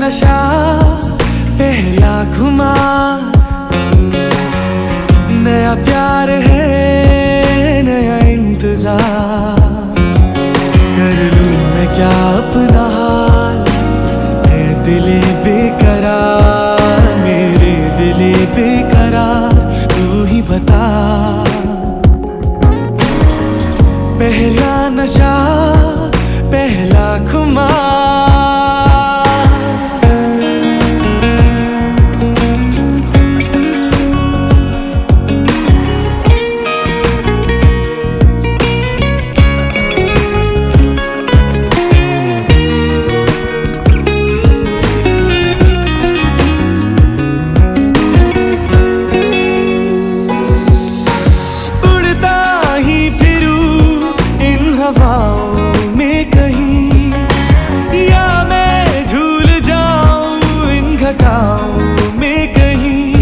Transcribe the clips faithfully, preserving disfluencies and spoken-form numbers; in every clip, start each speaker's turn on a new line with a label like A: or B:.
A: नशा पहला खुमार, नया प्यार है नया इंतजार। कर लूं मैं क्या अपना हाल, है दिले बेकरार, मेरे दिले बेकरार, तू ही बता। पहला नशा पहला खुमार, हवाओं में कहीं, या मैं झूल जाऊं इन घटाओं में कहीं।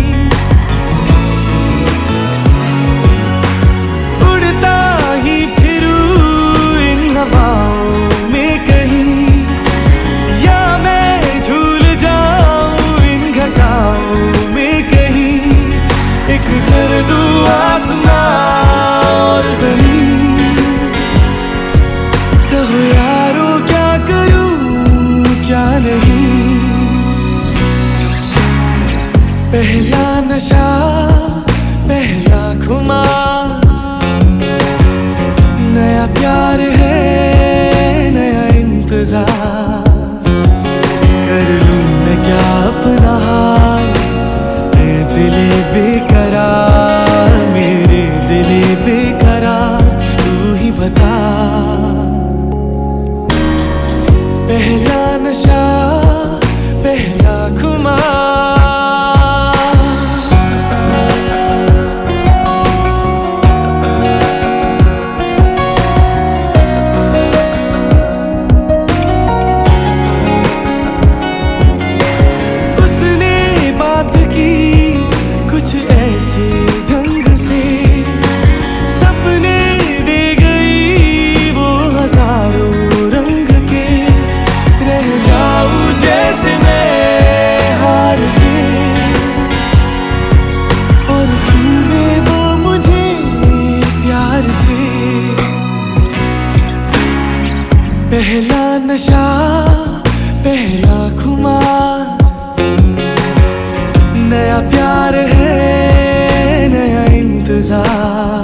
A: उड़ता ही फिरूं इन हवाओं में कहीं, या मैं झूल जाऊं इन घटाओं में कहीं। एक कर दूं आसमां और ज़मीन, कहो यारो क्या करूं क्या नहीं। पहला नशा पहला खुमार, नया प्यार है नया इंतजार। कर लूं मैं क्या अपना हाल, है दिले बेकरार, मेरे दिले बेकरार, तू ही बता। पहला नशा पहला खुमार। उसने बात की कुछ ऐसे ढंग से, सपने दे गई वो हजारों रंग के। रह जाऊं जैसे मैं हार के, और चूमे वो मुझे प्यार से। पहला नशा पहला खुमार, नया प्यार है नया इंतजार।